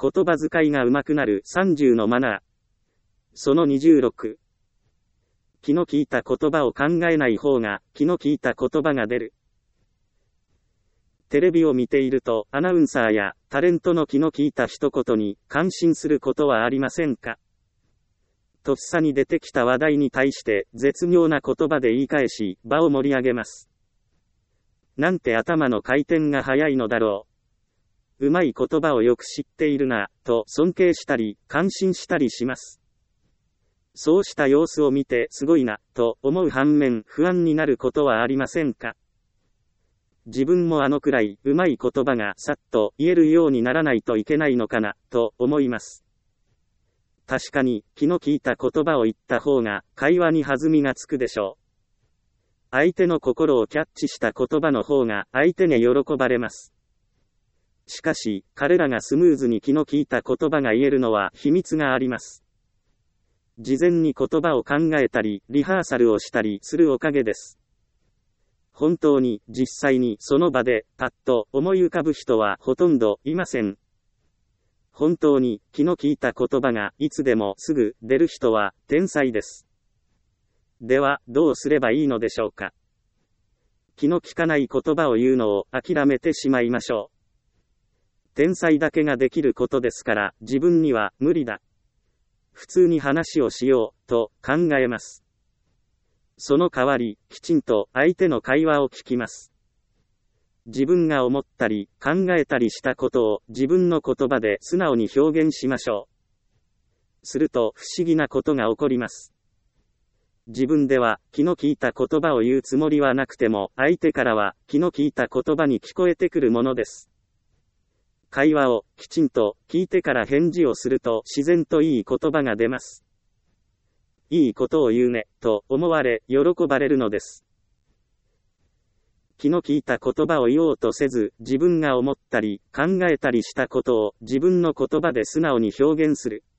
言葉遣いが上手くなる30のマナー。その26。気の利いた言葉を考えない方が気の利いた言葉が出る。テレビを見ているとアナウンサーやタレントの気の利いた一言に感心することはありませんか？とっさに出てきた話題に対して絶妙な言葉で言い返し場を盛り上げます。なんて頭の回転が早いのだろう。うまい言葉をよく知っているな、と尊敬したり感心したりします。そうした様子を見てすごいな、と思う反面不安になることはありませんか？自分もあのくらいうまい言葉がさっと言えるようにならないといけないのかな、と思います。確かに気の利いた言葉を言った方が会話に弾みがつくでしょう。相手の心をキャッチした言葉の方が相手に喜ばれます。しかし、彼らがスムーズに気の利いた言葉が言えるのは秘密があります。事前に言葉を考えたり、リハーサルをしたりするおかげです。本当に、実際にその場で、パッと思い浮かぶ人はほとんどいません。本当に、気の利いた言葉がいつでもすぐ出る人は天才です。では、どうすればいいのでしょうか。気の利かない言葉を言うのを諦めてしまいましょう。天才だけができることですから、自分には無理だ。普通に話をしよう、と考えます。その代わり、きちんと相手の会話を聞きます。自分が思ったり、考えたりしたことを自分の言葉で素直に表現しましょう。すると不思議なことが起こります。自分では気の利いた言葉を言うつもりはなくても、相手からは気の利いた言葉に聞こえてくるものです。会話をきちんと聞いてから返事をすると自然といい言葉が出ます。いいことを言うね、と思われ、喜ばれるのです。気の利いた言葉を言おうとせず、自分が思ったり、考えたりしたことを自分の言葉で素直に表現する。